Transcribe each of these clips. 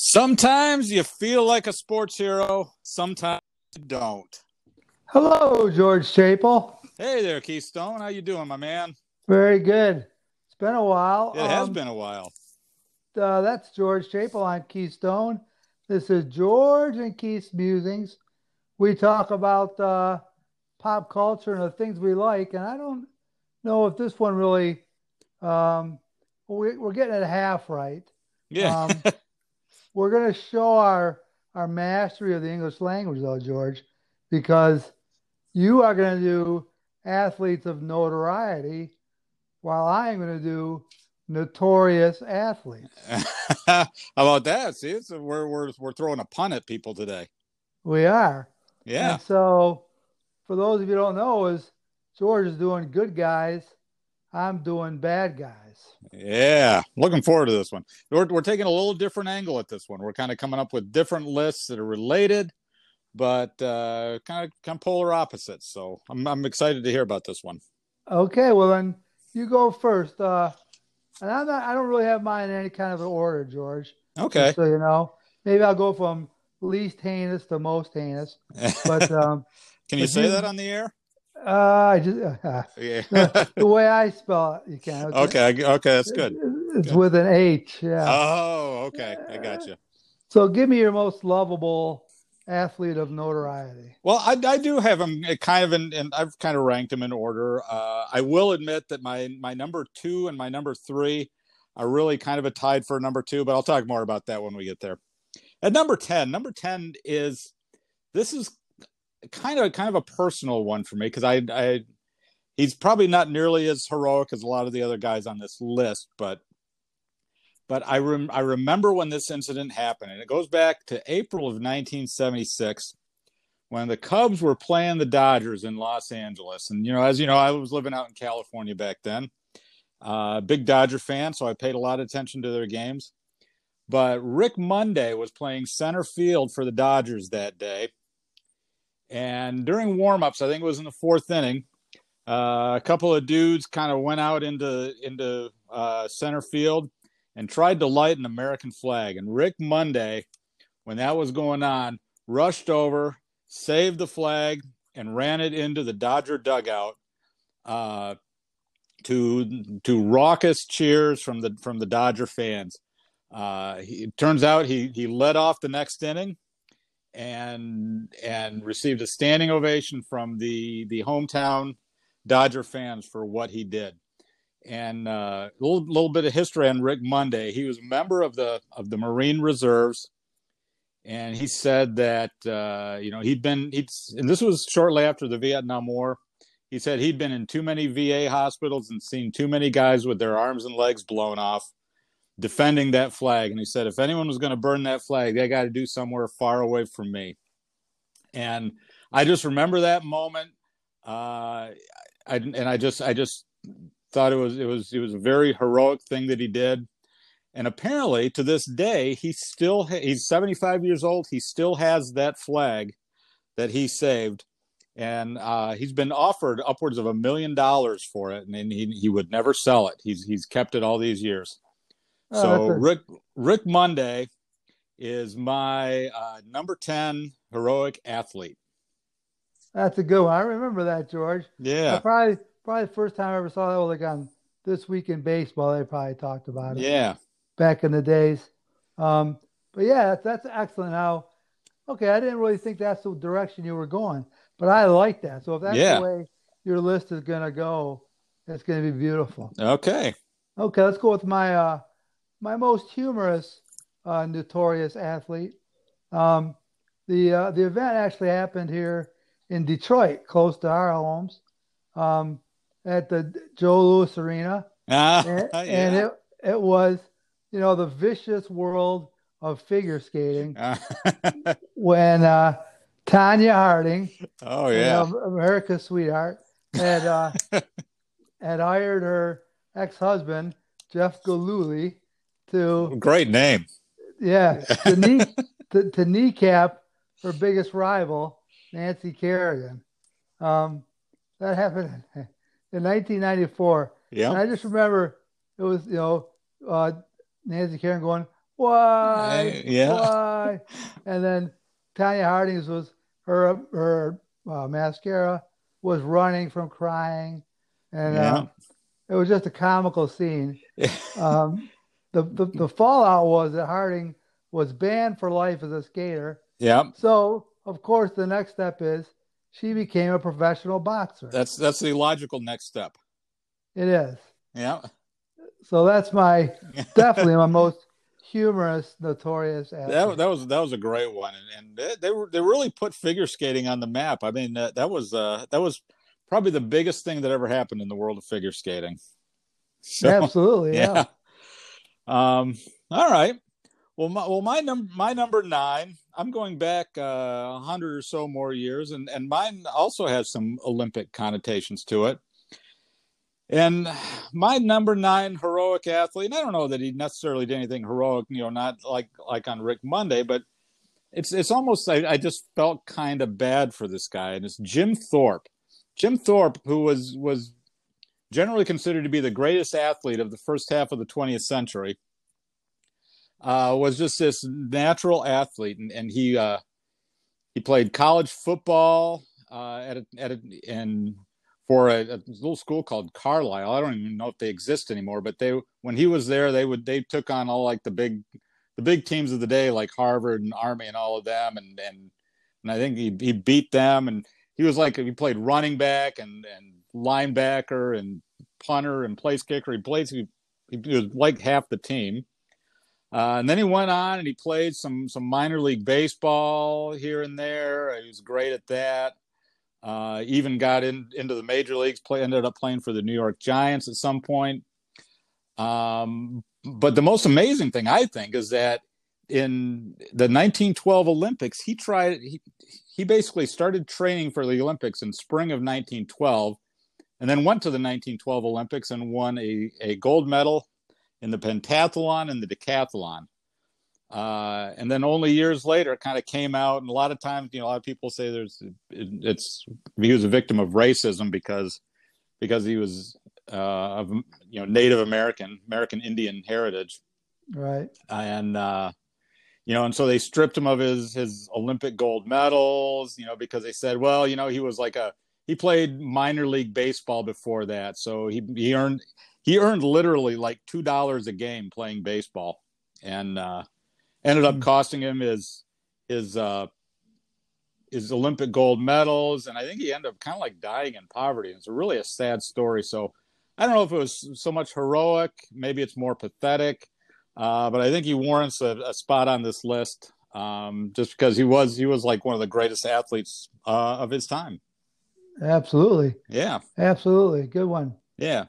Sometimes you feel like a sports hero, sometimes you don't. Hello, George Chapel. Hey there, Keystone. How you doing, my man? Very good. It's been a while. It has been a while. That's George Chapel. I'm Keystone. This is George and Keith's Musings. We talk about pop culture and the things we like, and I don't know if this one really. Um, we're getting it half right. Yeah. Um, we're going to show our mastery of the English language, though, George, because you are going to do athletes of notoriety while I'm going to do notorious athletes. How about that? See, we're throwing a pun at people today. We are. Yeah. And so, for those of you who don't know, is George is doing good guys. I'm doing bad guys. Yeah. Looking forward to this one. We're taking a little different angle at this one. We're kind of coming up with different lists that are related, but kind of polar opposites. So I'm excited to hear about this one. Okay, well then you go first. And I don't really have mine in any kind of an order, George. Okay. Just so you know, maybe I'll go from least heinous to most heinous. But Can you but say that you, on the air? I just Yeah. the way I spell it, you can. Okay. Okay. That's good. It's Good. with an H. Yeah. Oh, okay. I got you. So give me your most lovable athlete of notoriety. Well, I do have him kind of and I've kind of ranked them in order. I will admit that my number two and my number three are really kind of a tied for number two, but I'll talk more about that when we get there. At number 10 is this is kind of a personal one for me because I he's probably not nearly as heroic as a lot of the other guys on this list, but I remember when this incident happened, and it goes back to April of 1976 when the Cubs were playing the Dodgers in Los Angeles. And, as you know, I was living out in California back then. Big Dodger fan, so I paid a lot of attention to their games. But Rick Monday was playing center field for the Dodgers that day. And during warm-ups, I think it was in the fourth inning, a couple of dudes kind of went out into center field and tried to light an American flag. And Rick Monday, when that was going on, rushed over, saved the flag, and ran it into the Dodger dugout to raucous cheers from the Dodger fans. It turns out he led off the next inning and received a standing ovation from the hometown Dodger fans for what he did. And a little bit of history on Rick Monday. He was a member of the Marine Reserves, and he said that and this was shortly after the Vietnam War. He said he'd been in too many VA hospitals and seen too many guys with their arms and legs blown off defending that flag. And he said if anyone was going to burn that flag, they got to do somewhere far away from me. And I just remember that moment. I just thought it was a very heroic thing that he did. And apparently to this day, he's 75 years old. He still has that flag that he saved. And he's been offered upwards of $1 million for it. And he would never sell it. He's kept it all these years. So Rick Monday is my number 10 heroic athlete. That's a good one. I remember that, George. Yeah. Probably the first time I ever saw that was like on This Week in Baseball. They probably talked about it. Yeah. Back in the days. But yeah, that's excellent. Now, okay, I didn't really think that's the direction you were going, but I like that. So if that's the way your list is going to go, it's going to be beautiful. Okay. Okay, let's go with my most humorous notorious athlete. The event actually happened here in Detroit, close to our homes, at the Joe Louis Arena. And it was, the vicious world of figure skating when Tanya Harding, America's sweetheart, had hired her ex-husband, Jeff Gillooly, to... Great name. Yeah, to kneecap her biggest rival, Nancy Kerrigan. That happened in 1994. Yeah. And I just remember it was, Nancy Kerrigan going, Yeah. why? And then Tanya Harding's was her mascara was running from crying, and Yeah. it was just a comical scene. Um, the fallout was that Harding was banned for life as a skater. Yeah. So, of course, the next step is she became a professional boxer. That's the logical next step. It is. Yeah. So that's my definitely my most humorous, notorious athlete. That was a great one, and they really put figure skating on the map. I mean, that was probably the biggest thing that ever happened in the world of figure skating. So Absolutely, yeah. yeah. All right. My number nine. I'm going back 100 or so more years, and mine also has some Olympic connotations to it. And my number nine heroic athlete, and I don't know that he necessarily did anything heroic, not like on Rick Monday, but it's almost I just felt kind of bad for this guy, and it's Jim Thorpe. Jim Thorpe, who was generally considered to be the greatest athlete of the first half of the 20th century, was just this natural athlete, and he played college football and for a little school called Carlisle. I don't even know if they exist anymore, but when he was there, they took on all like the big teams of the day, like Harvard and Army and all of them, and I think he beat them, and he played running back and linebacker and punter and place kicker. He was like half the team. And then he went on and he played some minor league baseball here and there. He was great at that. Even got into the major leagues. Ended up playing for the New York Giants at some point. But the most amazing thing, I think, is that in the 1912 Olympics, he basically started training for the Olympics in spring of 1912, and then went to the 1912 Olympics and won a gold medal in the pentathlon and the decathlon. And then only years later, it kind of came out. And a lot of times, a lot of people say he was a victim of racism because he was of Native American Indian heritage, Right. and and so they stripped him of his Olympic gold medals, because they said, well, he played minor league baseball before that, so he earned literally like $2 a game playing baseball, and ended up costing him his Olympic gold medals, and I think he ended up kind of like dying in poverty. It's really a sad story. So I don't know if it was so much heroic, maybe it's more pathetic, but I think he warrants a spot on this list, just because he was like one of the greatest athletes of his time. Absolutely. Yeah. Absolutely. Good one. Yeah.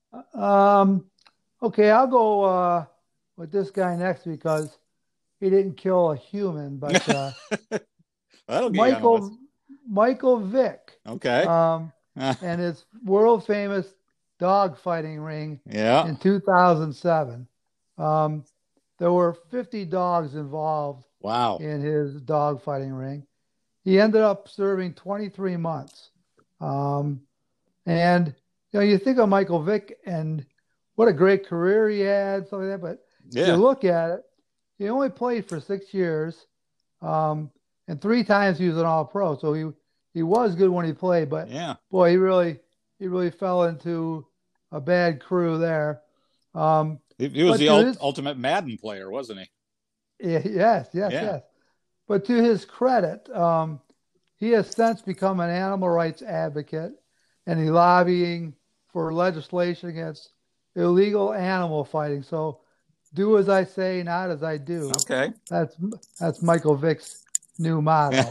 Okay, I'll go with this guy next because he didn't kill a human, but That'll get you on the list. Michael Vick. Okay. And his world famous dog fighting ring Yeah. in 2007. There were 50 dogs involved Wow. in his dog fighting ring. He ended up serving 23 months. And you think of Michael Vick and what a great career he had, something like that. But Yeah. you look at it, he only played for 6 years, and 3 times he was an All-Pro. So he was good when he played, but Yeah. boy, he really fell into a bad crew there. He was the ultimate Madden player, wasn't he? Yes. But to his credit, he has since become an animal rights advocate, and he's lobbying for legislation against illegal animal fighting. So do as I say, not as I do. Okay. That's Michael Vick's new motto.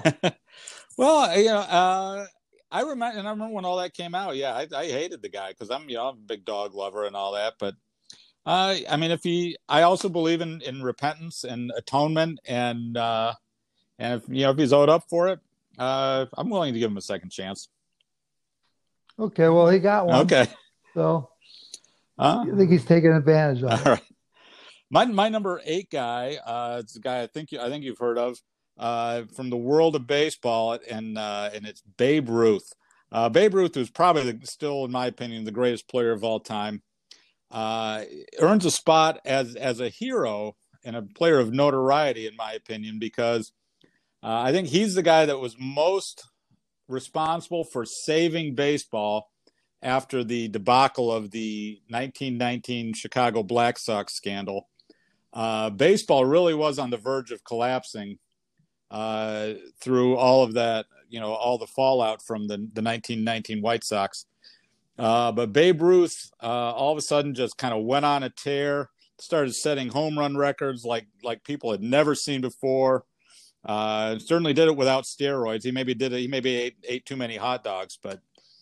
Well, I remember when all that came out. Yeah, I hated the guy because I'm a big dog lover and all that. But I mean, I also believe in repentance and atonement, and if he's owed up for it, I'm willing to give him a second chance. Okay, well, he got one. Okay. So I think he's taking advantage of it. All right. My number 8 guy, it's a guy I think you've heard of, from the world of baseball, and it's Babe Ruth. Babe Ruth was probably still, in my opinion, the greatest player of all time. Earns a spot as a hero and a player of notoriety, in my opinion, because I think he's the guy that was most responsible for saving baseball after the debacle of the 1919 Chicago Black Sox scandal. Baseball really was on the verge of collapsing through all of that, all the fallout from the 1919 White Sox. But Babe Ruth all of a sudden just kind of went on a tear, started setting home run records like people had never seen before. Certainly did it without steroids. He maybe ate too many hot dogs, but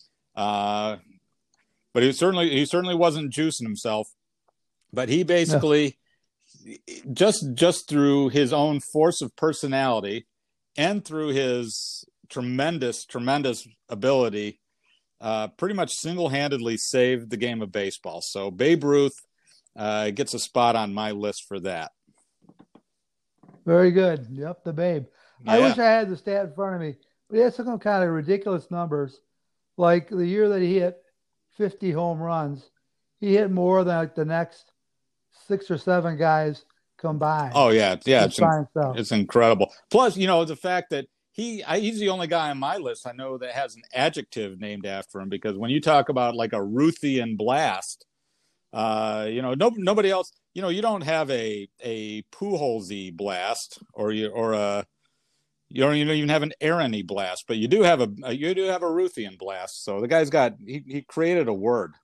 he certainly wasn't juicing himself. But he basically just through his own force of personality and through his tremendous ability, pretty much single-handedly saved the game of baseball. So Babe Ruth gets a spot on my list for that. Very good. Yep, the Babe. Yeah. I wish I had the stat in front of me, but he had some kind of ridiculous numbers. Like the year that he hit 50 home runs, he hit more than the next 6 or 7 guys combined. Oh yeah, it's incredible. Plus, the fact that he's the only guy on my list I know that has an adjective named after him, because when you talk about like a Ruthian blast, nobody else. You don't have a Pujols-y blast, or you don't even have an Aaron-y blast, but you do have a Ruthian blast. So the guy's he created a word.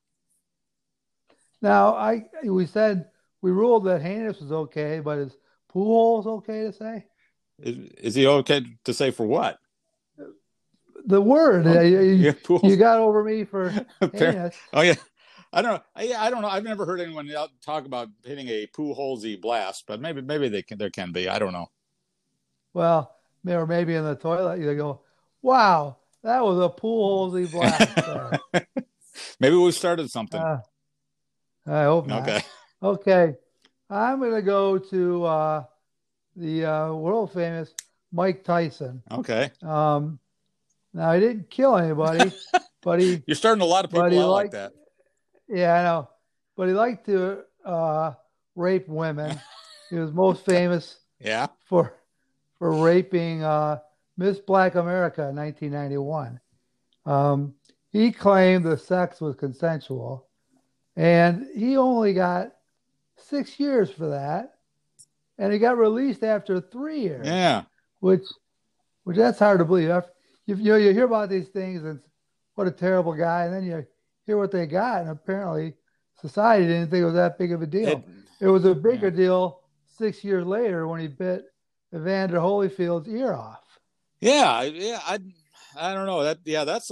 Now we ruled that heinous was okay, but is Pujols okay to say? Is he okay to say for what? The word. You got over me for heinous. Oh yeah. I don't know. I've never heard anyone talk about hitting a Pujols-y blast, but maybe there can be. I don't know. Well, or maybe in the toilet you go, "Wow, that was a Pujols-y blast." Maybe we started something. I hope not. Okay. I'm going to go to the world famous Mike Tyson. Okay. Now he didn't kill anybody, but you're starting a lot of people out like that. Yeah, I know. But he liked to rape women. He was most famous for raping Miss Black America in 1991. He claimed the sex was consensual, and he only got 6 years for that, and he got released after 3 years. Yeah, which that's hard to believe. You hear about these things and what a terrible guy, and then you hear what they got, and apparently society didn't think it was that big of a deal. It was a bigger deal 6 years later when he bit Evander Holyfield's ear off. Yeah, I don't know that's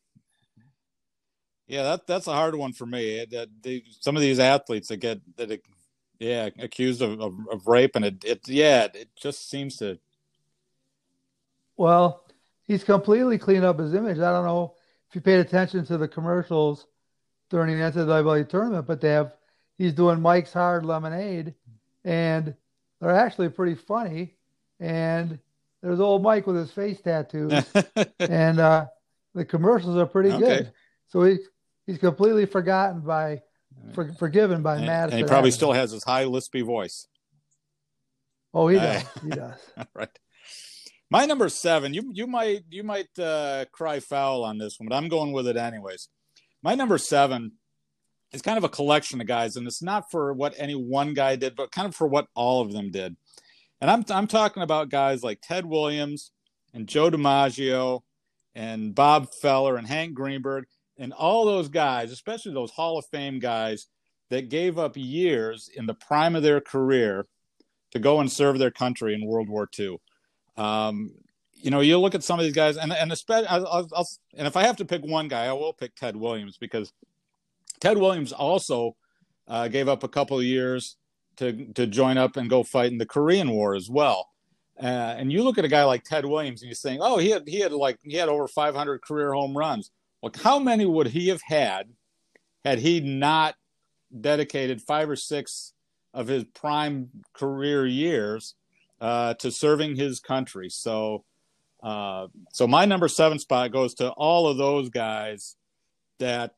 a hard one for me. Some of these athletes that get accused of rape, and it just seems to. Well, he's completely cleaned up his image. I don't know if you paid attention to the commercials during the NCAA tournament, but he's doing Mike's Hard Lemonade, and they're actually pretty funny. And there's old Mike with his face tattoos, and the commercials are pretty good. So he's completely forgiven by Madison. And he probably still has his high lispy voice. Oh, he does. He does. All right. My number 7, you might cry foul on this one, but I'm going with it anyways. My number 7 is kind of a collection of guys, and it's not for what any one guy did, but kind of for what all of them did. And I'm talking about guys like Ted Williams and Joe DiMaggio and Bob Feller and Hank Greenberg and all those guys, especially those Hall of Fame guys that gave up years in the prime of their career to go and serve their country in World War II. You look at some of these guys, and especially, and if I have to pick one guy, I will pick Ted Williams, because Ted Williams also gave up a couple of years to join up and go fight in the Korean War as well. And you look at a guy like Ted Williams, and you're saying, oh, he had over 500 career home runs. Well, how many would he have had he not dedicated 5 or 6 of his prime career years to serving his country? So my number 7 spot goes to all of those guys that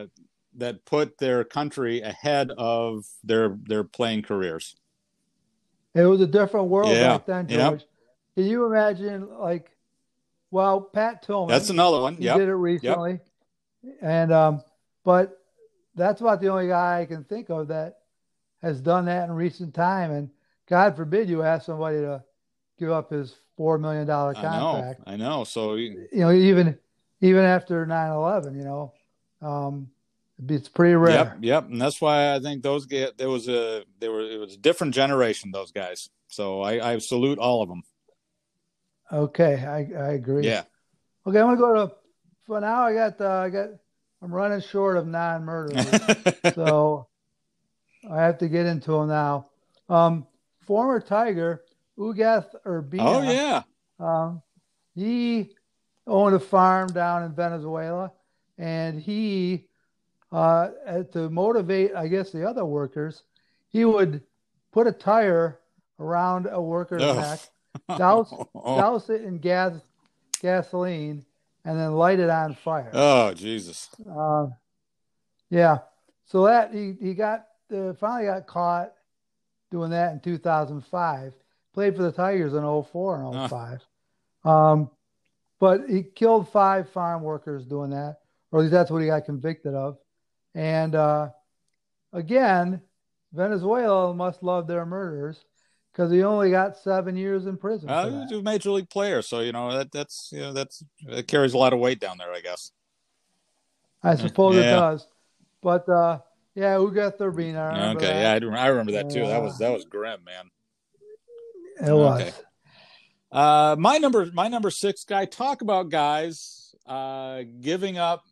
put their country ahead of their playing careers. It was a different world Yeah. back then, Yep. George. Can you imagine, like, well, Pat That's Tillman, another one. he Yep. did it Yep. recently, and but that's about the only guy I can think of that has done that in recent time. And God forbid you ask somebody to give up his $4 million I know. contract. I know. So Even after 9/11, um, it's pretty yep. rare. Yep. And that's why I think those get it was a different generation, those guys. So I salute all of them. Okay, I agree. Yeah. Okay, I'm gonna go to. For now, I'm running short of non-murderers, so I have to get into them now. Former Tiger Ugath Oh Urbina, yeah. um, he owned a farm down in Venezuela, and he, to motivate, I guess, the other workers, he would put a tire around a worker's Oh. neck, douse douse it in gasoline, and then light it on fire. Oh Jesus. Uh, yeah, so that he got finally got caught doing that in 2005. Played for the Tigers in '04 and Oh. '05. But he killed 5 farm workers doing that, or at least that's what he got convicted of. And again, Venezuela must love their murderers because he only got 7 years in prison for He's that. a major league player, so that carries a lot of weight down there, I guess. I suppose it Yeah. does. But yeah, Uga Thurbina, I remember Okay. Yeah, that. I remember that too. And, That was grim, man. it Okay. was. My number 6 guy. Talk about guys giving up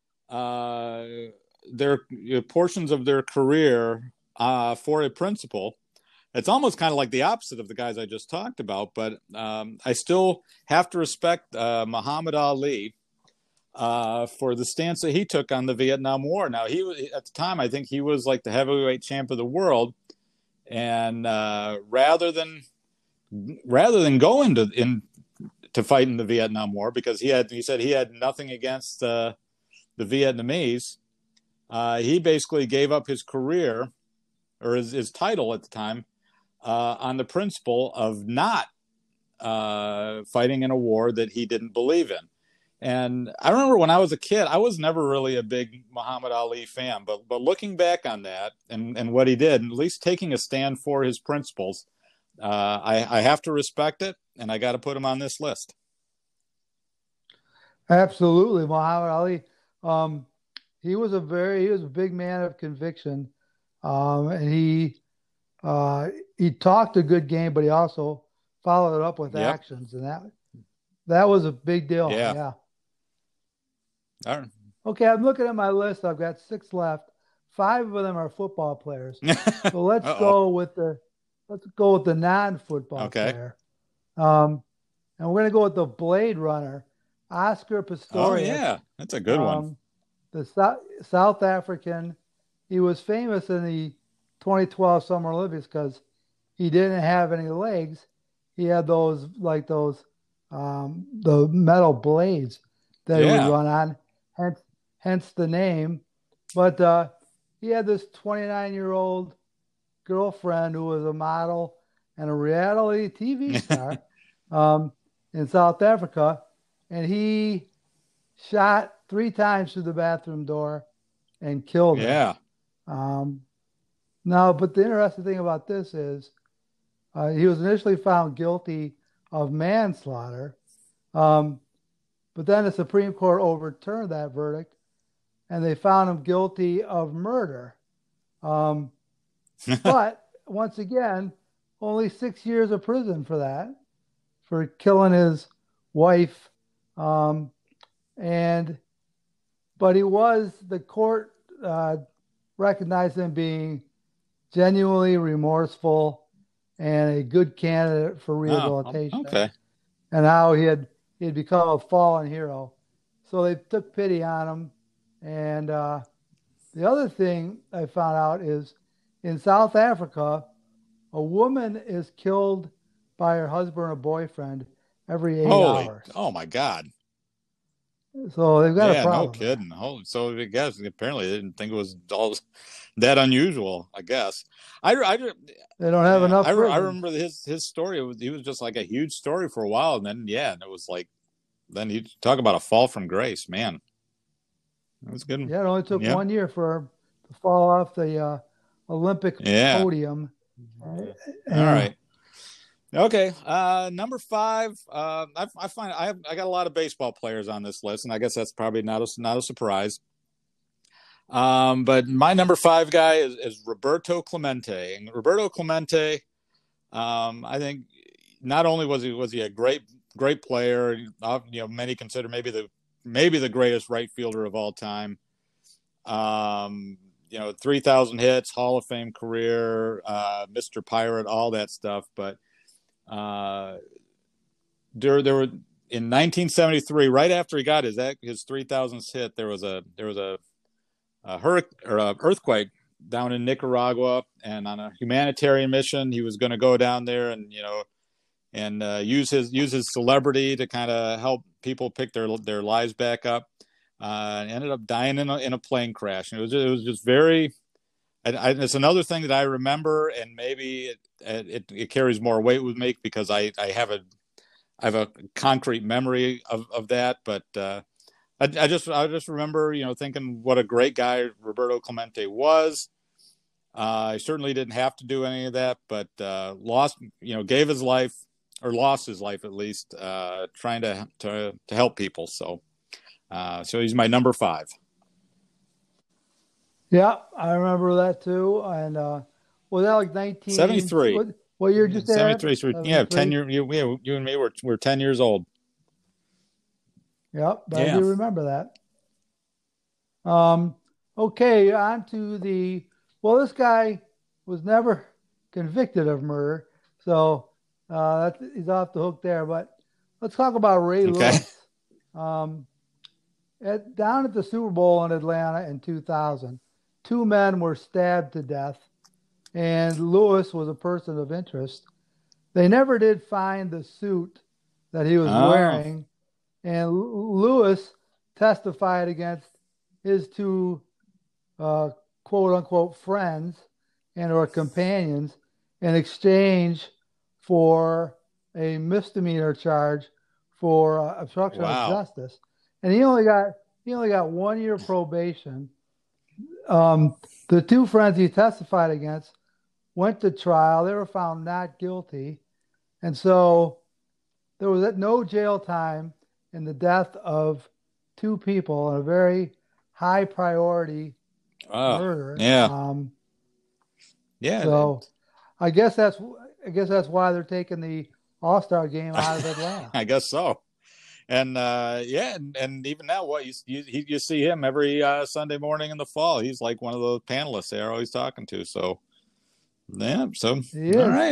their portions of their career for a principle. It's almost kind of like the opposite of the guys I just talked about, but I still have to respect Muhammad Ali for the stance that he took on the Vietnam War. Now, he was at the time, I think he was like the heavyweight champ of the world, and rather than go to fight in the Vietnam War, because he said he had nothing against the Vietnamese, he basically gave up his career or his title at the time on the principle of not fighting in a war that he didn't believe in. And I remember when I was a kid, I was never really a big Muhammad Ali fan, but looking back on that and what he did, and at least taking a stand for his principles, I have to respect it, and I got to put him on this list. Absolutely. Muhammad Ali. Um, he was a big man of conviction. And he talked a good game, but he also followed it up with Yep. actions, and that was a big deal. Yeah. Yeah. All right. Okay, I'm looking at my list. I've got 6 left. 5 of them are football players. So let's go with the non-football Okay. player. And we're gonna go with the Blade Runner, Oscar Oh Pistorius. yeah, that's a good one. The South African. He was famous in the 2012 Summer Olympics because he didn't have any legs. He had the metal blades that he would run on, hence the name. But he had this 29-year-old girlfriend who was a model and a reality TV star in South Africa, and he shot 3 times through the bathroom door and killed her. Yeah. Now, but the interesting thing about this is he was initially found guilty of manslaughter, but then the Supreme Court overturned that verdict, and they found him guilty of murder. But once again, only 6 years of prison for that, for killing his wife. But the court recognized him being genuinely remorseful and a good candidate for rehabilitation. Okay. And how he had become a fallen hero. So they took pity on him. And the other thing I found out is in South Africa, a woman is killed by her husband or boyfriend every 8 hours. Oh my God. So they've got a Yeah, no problem there. kidding. Oh, so I guess apparently they didn't think it was all that unusual. I guess. I They don't have yeah, enough I prisons. remember his story. He was just like a huge story for a while, and then yeah, and it was like then you talk about a fall from grace, man. That was good. Yeah, it only took Yep. 1 year for her to fall off the Olympic Yeah. podium. All Yeah. right. Okay. Number five. I find I got a lot of baseball players on this list, and I guess that's probably not a surprise. But my number five guy is Roberto Clemente, and Roberto Clemente. I think not only was he a great player, many consider maybe the greatest right fielder of all time. 3,000 hits, Hall of Fame career, Mr. Pirate, all that stuff. But uh, there were in 1973, right after he got his 3,000th hit, there was a hurricane or a earthquake down in Nicaragua, and on a humanitarian mission, he was going to go down there and use his celebrity to kind of help people pick their lives back up. Ended up dying in a plane crash, and it was just very. It's another thing that I remember, and maybe it carries more weight with me because I have a concrete memory of that, but. I just remember, thinking what a great guy Roberto Clemente was. He certainly didn't have to do any of that, but gave his life or lost his life at least, trying to help people. So he's my number five. Yeah, I remember that too. And was that like 19? 73. What year did you say that? 73. So, yeah, 73? 10 years. You and me we're 10 years old. Yep, I Yeah. do remember that. Um, okay, on to well, this guy was never convicted of murder, so he's off the hook there. But let's talk about Ray Okay. Lewis. Um, down at the Super Bowl in Atlanta in 2000, two men were stabbed to death, and Lewis was a person of interest. They never did find the suit that he was Oh, wearing, and Lewis testified against his two uh, quote unquote friends and or companions in exchange for a misdemeanor charge for obstruction of wow. justice, and he only got 1 year probation. The two friends he testified against went to trial. They were found not guilty, and so there was no jail time in the death of two people in a very high priority Oh, murder. yeah. Yeah. So I guess that's why they're taking the All-Star game out of Atlanta. I guess so. And yeah, and even now, what you see him every Sunday morning in the fall. He's like one of those panelists they're always talking to. So yeah, so He all is right,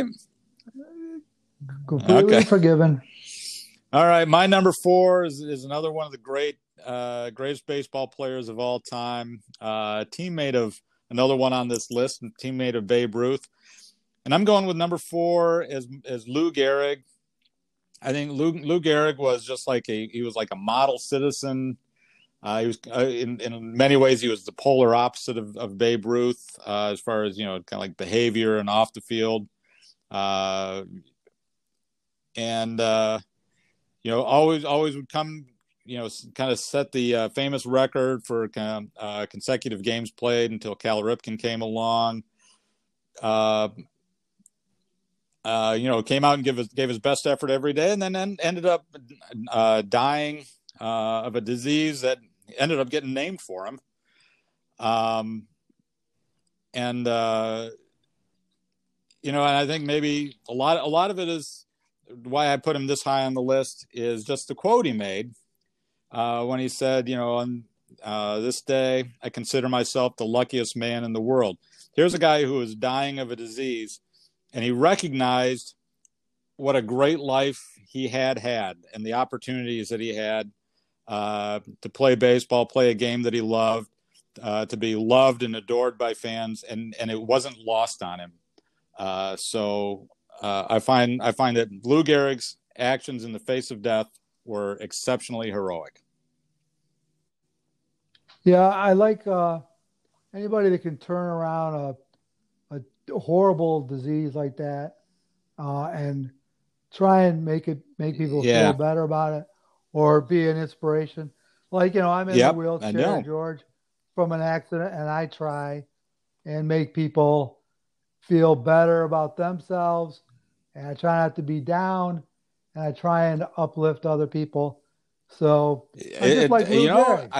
completely okay, forgiven. all right. My number four is another one of the greatest baseball players of all time. Teammate of another one on this list, teammate of Babe Ruth, and I'm going with number four as Lou Gehrig. I think Lou Gehrig was just like he was like a model citizen. He was in many ways he was the polar opposite of Babe Ruth, as far as kind of like behavior and off the field, uh, and always would come, kind of set the famous record for consecutive games played until Cal Ripken came along. Uh, came out and gave his best effort every day, and then ended up dying of a disease that ended up getting named for him. And and I think maybe a lot of it is why I put him this high on the list is just the quote he made when he said, on this day, I consider myself the luckiest man in the world. Here's a guy who is dying of a disease, and he recognized what a great life he had and the opportunities that he had to play baseball, play a game that he loved, to be loved and adored by fans, and it wasn't lost on him. I find that Lou Gehrig's actions in the face of death were exceptionally heroic. Yeah, I like anybody that can turn around a horrible disease like that and try and make people feel Yeah. better about it or be an inspiration. Like, I'm in the Yep. I wheelchair, know. George, from an accident, and I try and make people feel better about themselves. And I try not to be down, and I try and uplift other people. So I'm just like Lou Gehrig.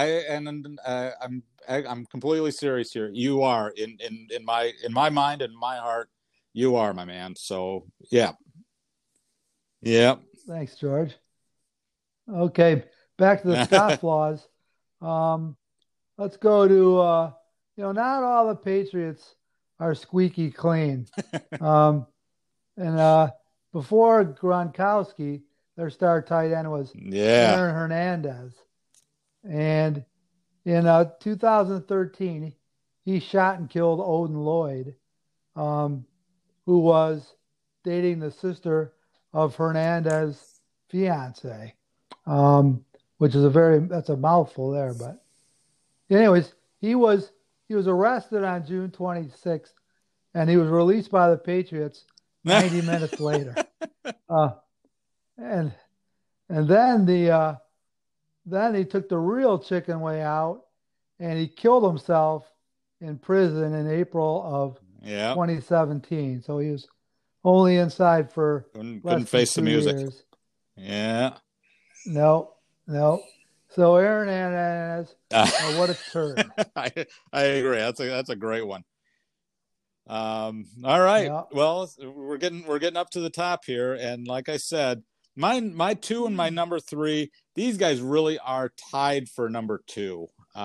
I'm completely serious here. You are in my mind and my heart. You are my man. So yeah, yeah. Thanks, George. Okay, back to the scofflaws. Um, let's go to not all the Patriots are squeaky clean. Um, and before Gronkowski, their star tight end was Yeah. Aaron Hernandez. And in 2013, he shot and killed Odin Lloyd, um, who was dating the sister of Hernandez's fiance, um, which is that's a mouthful there. But anyways, he was arrested on June 26th, and he was released by the Patriots 90 minutes later. Uh, and and then he took the real chicken way out, and he killed himself in prison in April of Yeah. 2017. So he was only inside for Couldn't less than face the two music. years. Yeah. No, no. So Aaron Hernandez, what a turd. I agree. That's a great one. All right. Yeah. Well, we're getting up to the top here, and like I said, my two and my number three, these guys really are tied for number two.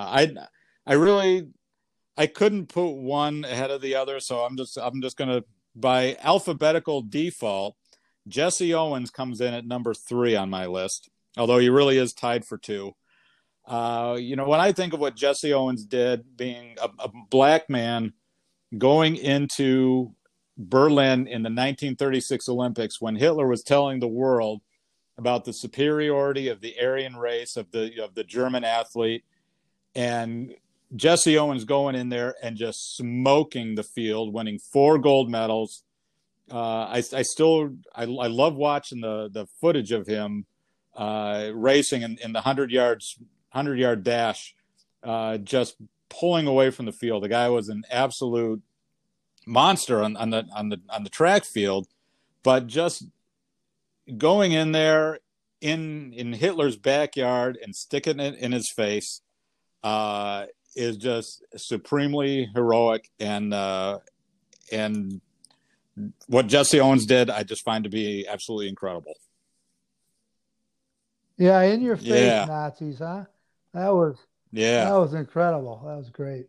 I couldn't put one ahead of the other, so I'm just gonna, by alphabetical default, Jesse Owens comes in at number three on my list, although he really is tied for two. When I think of what Jesse Owens did, being a black man going into Berlin in the 1936 Olympics, when Hitler was telling the world about the superiority of the Aryan race, of the German athlete, and Jesse Owens going in there and just smoking the field, winning 4 gold medals. I love watching the footage of him racing in the 100-yard dash, just pulling away from the field. The guy was an absolute monster on the track field, but just going in there in Hitler's backyard and sticking it in his face is just supremely heroic, and what Jesse Owens did, I just find to be absolutely incredible. Yeah, in your face, Yeah. Nazis, huh? That was incredible. That was great.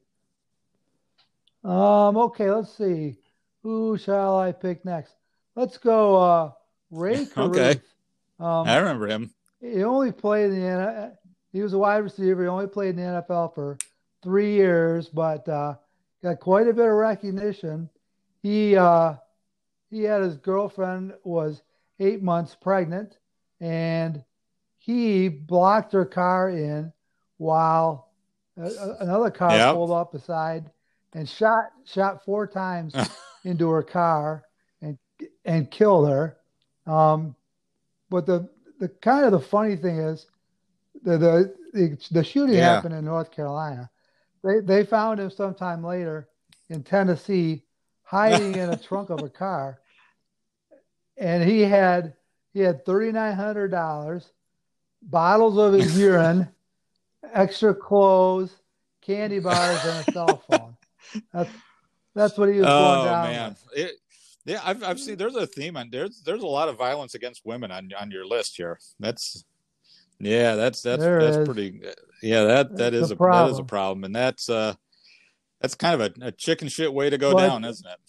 Okay, let's see. Who shall I pick next? Let's go Ray Caruth. Okay. I remember him. He only played in the NFL. He was a wide receiver. He only played in the NFL for 3 years, but got quite a bit of recognition. He had his girlfriend was 8 months pregnant, and he blocked her car in while another car pulled up beside and shot 4 times into her car and killed her. But the kind of the funny thing is the shooting happened in North Carolina. They found him sometime later in Tennessee hiding in a trunk of a car, and he had $3,900, bottles of his urine, extra clothes, candy bars, and a cell phone. That's what he was going down. Oh man, I've seen. There's a theme on there's a lot of violence against women on your list here. That's pretty. Yeah, that is a problem, and that's kind of a chicken shit way to go down, isn't it?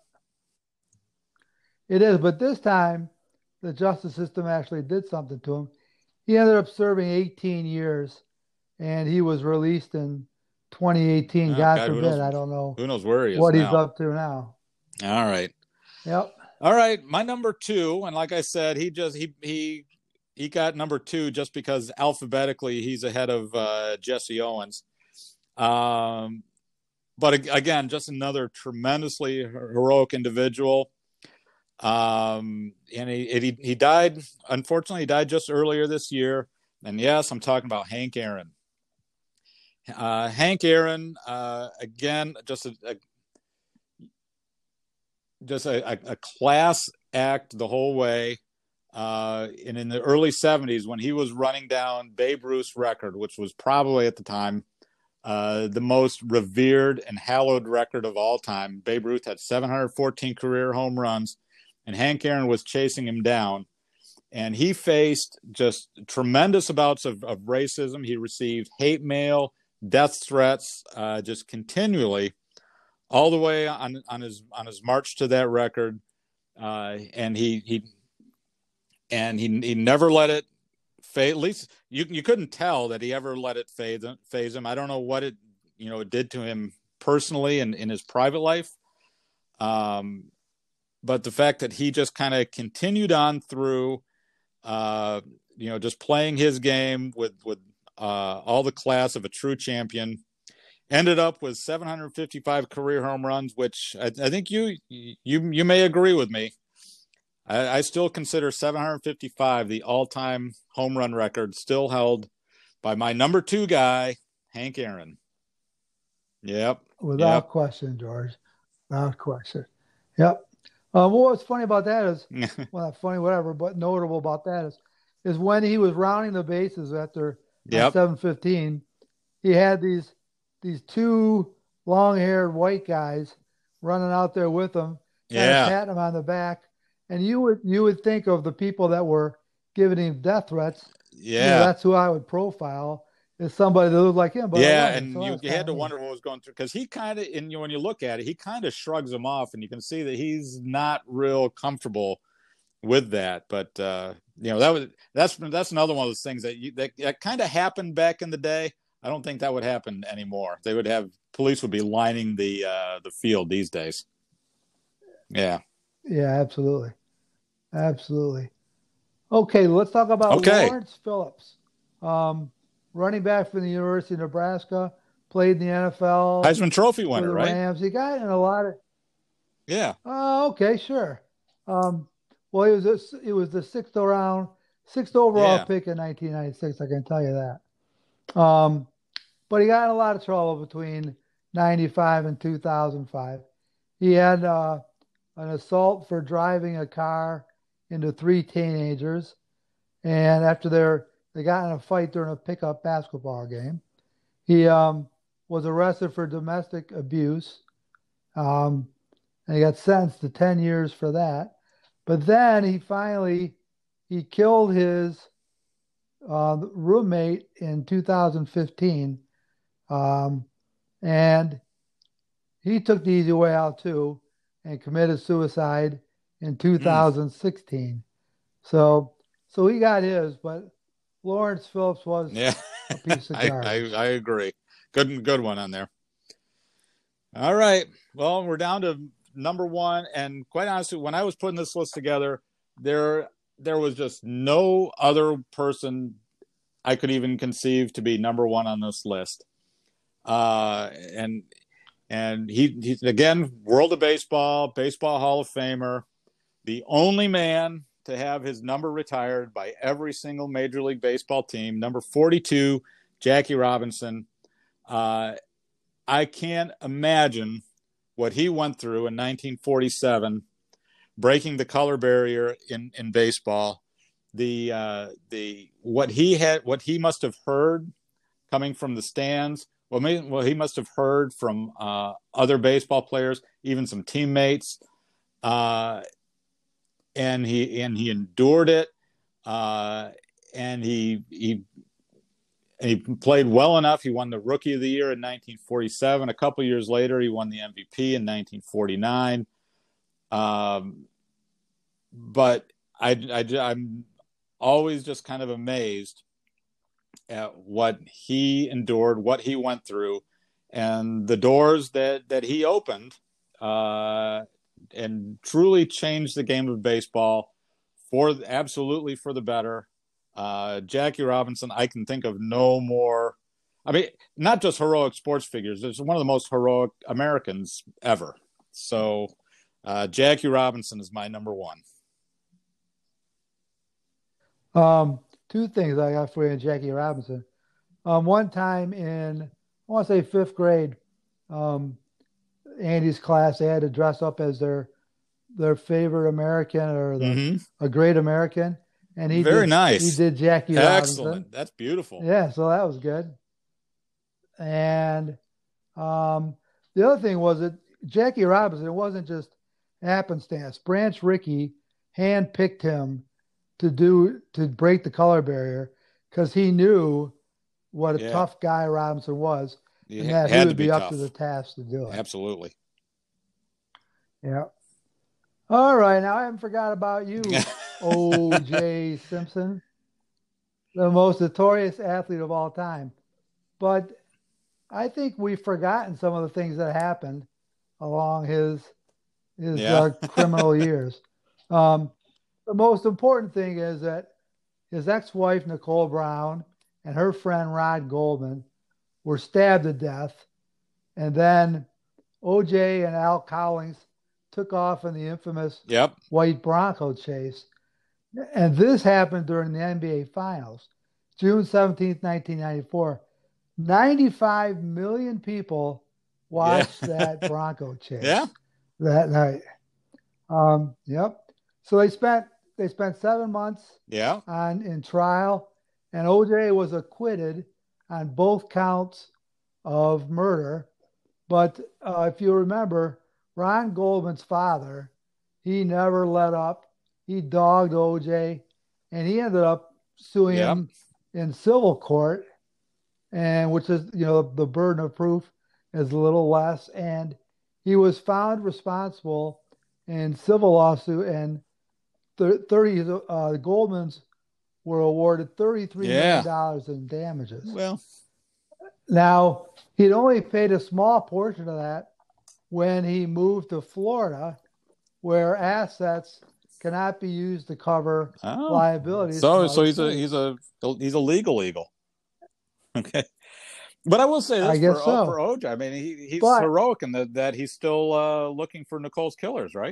It is, but this time the justice system actually did something to him. He ended up serving 18 years, and he was released in 2018. God forbid, I don't know. Who knows where he is? What he's up to now? All right. Yep. All right, my number two, and like I said, he got number two just because alphabetically he's ahead of Jesse Owens. But again, just another tremendously heroic individual. And he died, unfortunately, he died just earlier this year. And yes, I'm talking about Hank Aaron. Hank Aaron, again, just a class act the whole way. And in the early 70s, when he was running down Babe Ruth's record, which was probably at the time the most revered and hallowed record of all time. Babe Ruth had 714 career home runs, and Hank Aaron was chasing him down. And he faced just tremendous bouts of racism. He received hate mail, death threats, just continually, all the way on his march to that record. And he never let it fade. At least you couldn't tell that he ever let it phase him. I don't know what it did to him personally and in his private life. But the fact that he just kind of continued on through, just playing his game with all the class of a true champion, ended up with 755 career home runs, which I think you may agree with me. I still consider 755 the all-time home run record, still held by my number 2 guy, Hank Aaron. Yep. Without question, George. Without question. Yep. What's funny about that is, well, not funny, whatever, but notable about that is when he was rounding the bases after 7:15, he had these 2 long-haired white guys running out there with him, patting him on the back. And you would think of the people that were giving him death threats. Yeah, that's who I would profile, is somebody that looked like him. But and you had to wonder what was going through, because he kind of, when you look at it, he kind of shrugs him off, and you can see that he's not real comfortable with that. But that's another one of those things that kind of happened back in the day. I don't think that would happen anymore. They would have police would be lining the field these days. Yeah. Yeah, absolutely. Absolutely. Okay, let's talk about Lawrence Phillips. Running back from the University of Nebraska, played in the NFL. Heisman Trophy winner, right? Rams. He got in a lot of... Yeah. Oh, okay, sure. Well, it was the sixth overall pick in 1996, I can tell you that. But he got in a lot of trouble between 95 and 2005. He had an assault for driving a car into 3 teenagers, and after they got in a fight during a pickup basketball game. He was arrested for domestic abuse, and he got sentenced to 10 years for that. But then he killed his roommate in 2015, and he took the easy way out too and committed suicide in 2016. So he got his, but Lawrence Phillips was a piece of garbage. I agree. Good one on there. All right. Well, we're down to number 1, and quite honestly, when I was putting this list together, there was just no other person I could even conceive to be number 1 on this list. And he's again, World of Baseball Hall of Famer, the only man to have his number retired by every single Major League Baseball team, number 42, Jackie Robinson. I can't imagine what he went through in 1947, breaking the color barrier in baseball. What he must have heard coming from the stands. Well, he must have heard from other baseball players, even some teammates, and he endured it, and he played well enough. He won the Rookie of the Year in 1947. A couple years later, he won the MVP in 1949. But I'm always just kind of amazed at what he endured, what he went through, and the doors that he opened, and truly changed the game of baseball absolutely for the better. Jackie Robinson, I can think of no more. I mean, not just heroic sports figures. It's one of the most heroic Americans ever. So, Jackie Robinson is my number one. Two things I got for you, Jackie Robinson. One time in, I want to say fifth grade, Andy's class, they had to dress up as their favorite American or a great American, and Very nice. He did Jackie Excellent. Robinson. That's beautiful. Yeah, so that was good. And the other thing was that Jackie Robinson, it wasn't just happenstance. Branch Rickey handpicked him to break the color barrier because he knew what a tough guy Robinson was, and that he would be up to the task to do it. Absolutely. Yeah. All right, now I haven't forgot about you, O.J. Simpson, the most notorious athlete of all time. But I think we've forgotten some of the things that happened along his criminal years. The most important thing is that his ex-wife, Nicole Brown, and her friend, Ron Goldman, were stabbed to death. And then O.J. and Al Cowlings took off in the infamous white Bronco chase. And this happened during the NBA Finals, June 17th, 1994. 95 million people watched that Bronco chase that night. So they spent 7 months in trial, and O.J. was acquitted on both counts of murder. But if you remember, Ron Goldman's father, he never let up. He dogged O.J., and he ended up suing him in civil court, and which is, the burden of proof is a little less. And he was found responsible in civil lawsuit, and the Goldmans were awarded $33 million in damages. Well, now he'd only paid a small portion of that when he moved to Florida, where assets cannot be used to cover liabilities. So he's a legal eagle. Okay, but I will say this for O.J. I mean, he's heroic in that he's still looking for Nicole's killers, right?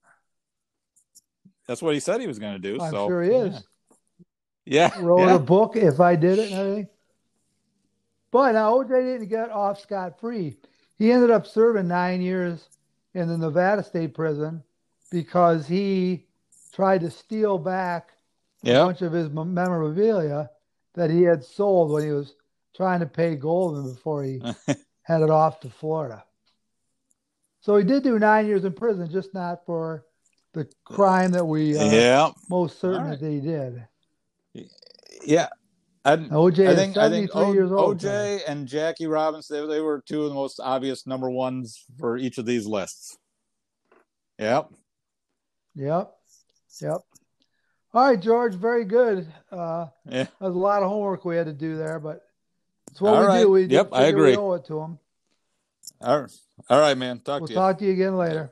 That's what he said he was going to do. I'm sure he is. Yeah. Wrote a book, If I Did It, and everything. But now O.J. didn't get off scot-free. He ended up serving 9 years in the Nevada State Prison because he tried to steal back a bunch of his memorabilia that he had sold when he was trying to pay Goldman before he headed off to Florida. So he did do 9 years in prison, just not for the crime that we most certain that he did. Yeah. O.J. is 73 years old. O.J. and Jackie Robinson, they were two of the most obvious number ones for each of these lists. Yep. All right, George, very good. That was a lot of homework we had to do there, but it's what we do. I agree. We owe it to them. All right, man. Talk to you. We'll talk to you again later.